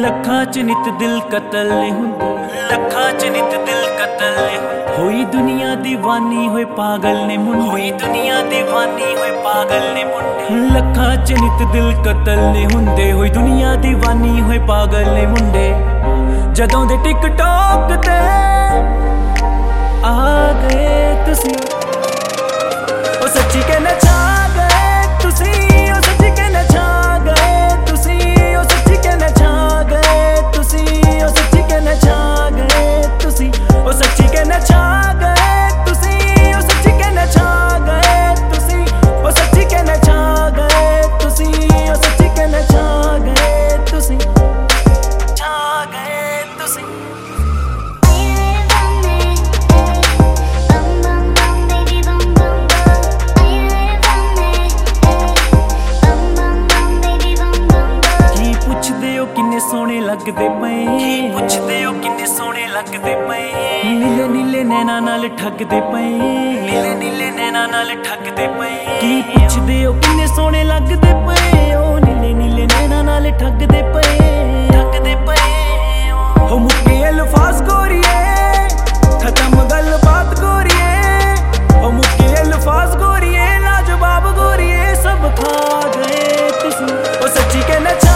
ਲੱਖਾਂ ਚ ਨਿਤ ਦਿਲ ਕਤਲ ਨੇ ਹੁੰਦੇ, ਲੱਖਾਂ ਚ ਨਿਤ ਦਿਲ ਕਤਲ ਨੇ ਹੁੰਦੇ। ਹੋਈ ਦੁਨੀਆ ਦੀਵਾਨੀ ਹੋਏ ਪਾਗਲ ਨੇ ਮੁੰਡੇ, ਹੋਈ ਦੁਨੀਆ ਦੀਵਾਨੀ ਹੋਏ ਪਾਗਲ ਨੇ ਮੁੰਡੇ। ਲੱਖਾਂ ਚ ਨਿਤ ਦਿਲ ਕਤਲ ਨੇ ਹੁੰਦੇ, ਹੋਈ ਦੁਨੀਆ ਦੀਵਾਨੀ ਹੋਏ ਪਾਗਲ ਨੇ ਮੁੰਡੇ। ਜਦੋਂ ਦੇ ਟਿਕਟੌਕ ਤੇ ਆ ਗਏ ਤੁਸੀਂ, ਉਹ ਸੱਚੀ ਕਹਿਣਾ ਛਾ ਗਏ ਤੁਸੀਂ, ਉਹ ਸੱਚੀ ਕਹਿਣਾ ਛਾ ਗਏ ਤੁਸੀਂ, ਉਹ ਸੱਚੀ ਕਹਿਣਾ ਛਾ ਗਏ ਤੁਸੀਂ, ਉਹ ਸੱਚੀ ਕਹਿਣਾ ਛਾ ਗਏ ਤੁਸੀਂ, ਉਹ ਸੱਚੀ ਕਹਿਣਾ ਛਾ ਗਏ ਤੁਸੀਂ, ਉਹ ਸੱਚੀ ਕਹਿਣਾ ਛਾ ਗਏ ਤੁਸੀਂ, ਉਹ ਸੱਚੀ ਕਹਿਣਾ ਛਾ ਗਏ ਤੁਸੀਂ, ਉਹ ਸੱਚੀ ਕਹਿਣਾ ਛਾ ਗਏ ਤੁਸੀਂ, ਛਾ ਗਏ ਤੁਸੀਂ। ਕਿੰਨੇ ਸੋਹਣੇ ਲੱਗਦੇ ਪਏ, ਕੀ ਪੁੱਛਦੇ ਹੋ ਕਿੰਨੇ ਸੋਹਣੇ ਲੱਗਦੇ ਪਏ। ਨੀਲੇ ਨੀਲੇ ਨੈਣਾ ਨਾਲ ਠੱਗਦੇ ਪਏ, ਨੀਲੇ ਨੀਲੇ ਨੈਣਾ ਨਾਲ ਠੱਗਦੇ ਪਏ। ਕੀ ਪੁੱਛਦੇ ਹੋ ਕਿੰਨੇ ਸੋਹਣੇ ਲੱਗਦੇ ਪਏ, ਉਹ ਨੀਲੇ ਨੀਲੇ ਨੈਣਾ ਨਾਲ ਠੱਗਦੇ ਪਏ, ਠੱਗਦੇ ਪਏ। ਹੋ ਮੁੱਕੇ ਅਲਫਾਜ਼ ਗੋਰੀਏ, ਖਤਮ ਗੱਲਬਾਤ ਗੋਰੀਏ, ਹੋ ਮੁੱਕੇ ਅਲਫਾਜ਼ ਗੋਰੀਏ, ਲਾਜਵਾਬ ਗੋਰੀਏ, ਸਭ ਖਾ ਗਏ ਤੁਸੀਂ, ਉਹ ਸੱਚੀ ਕਹਿਣਾ ਛਾ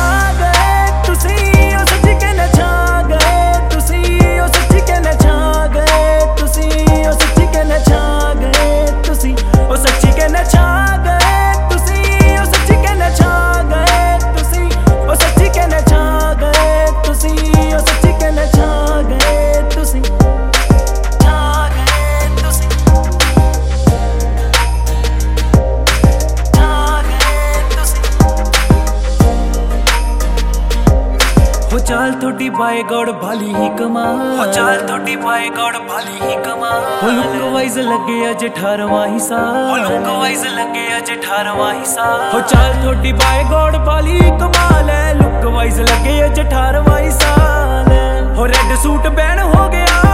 ਚਾਲ ਤੁਹਾਡੀ ਬਾਏ ਗੋਡ ਭਾਲੀ ਹੀ ਕਮਾਲ, ਹੋ ਚਾਲ ਤੁਹਾਡੀ ਬਾਏ ਗੋਡ ਭਾਲੀ ਹੀ ਕਮਾਲ। ਹੋ ਲੁੱਕ ਵਾਈਜ਼ ਲੱਗੇ ਅੱਜ 18ਵਾਂ ਹੀ ਸਾਲ, ਹੋ ਲੁੱਕ ਵਾਈਜ਼ ਲੱਗੇ ਅੱਜ 18ਵਾਂ ਹੀ ਸਾਲ। ਹੋ ਚਾਲ ਤੁਹਾਡੀ ਬਾਏ ਗੋਡ ਭਾਲੀ ਹੀ ਕਮਾਲ ਹੈ, ਲੁੱਕ ਵਾਈਜ਼ ਲੱਗੇ ਅੱਜ 18ਵਾਂ ਹੀ ਸਾਲ। ਹੋ ਰੈੱਡ ਸੂਟ ਬੈਨ ਹੋ ਗਿਆ